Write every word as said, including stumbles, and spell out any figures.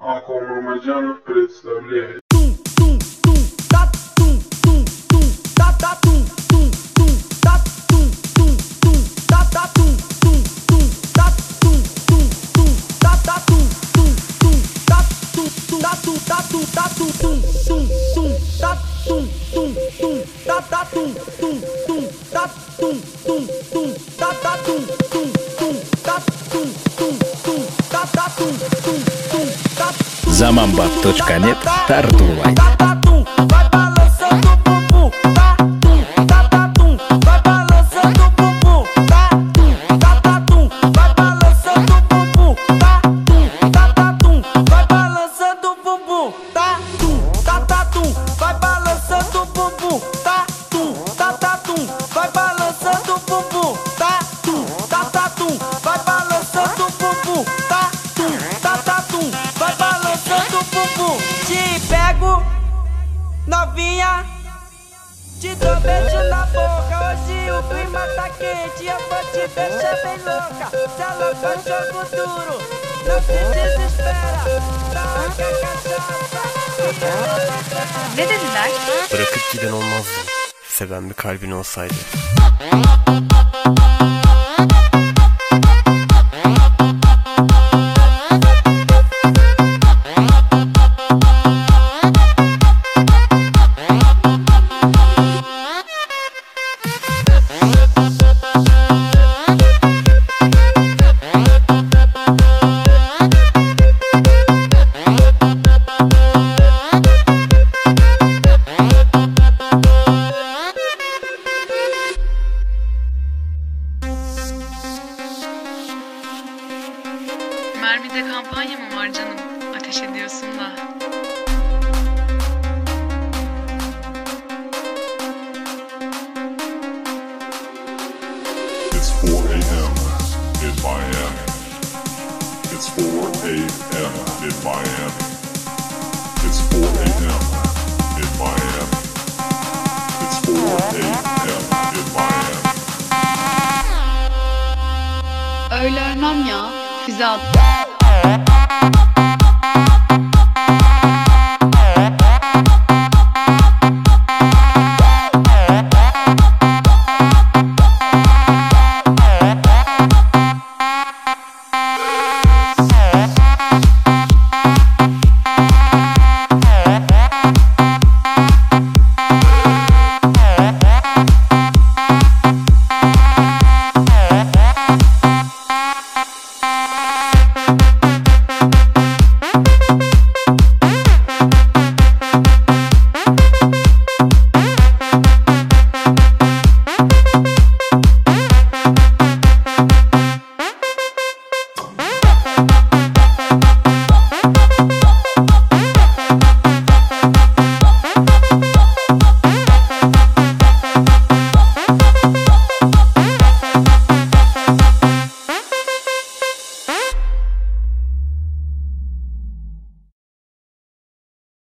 А Пармиджано представляет. Замамба точка нет стартовай. Novinha, te dou beijo na boca. Hoje o clima tá quente, eu vou te deixar bem louca. Se ela for jogo duro, não se desespera. Taca cachaça. Ne dediler? Bırakıp giden olmazdı. Seven bir kalbin olsaydı. Mermide kampanya mı var canım? Ateş ediyorsun da. It's four a m in Miami. It's four a m in Miami. It's four a m in Miami. It's four a m in Miami. Öyle ölmem ya. Füze at.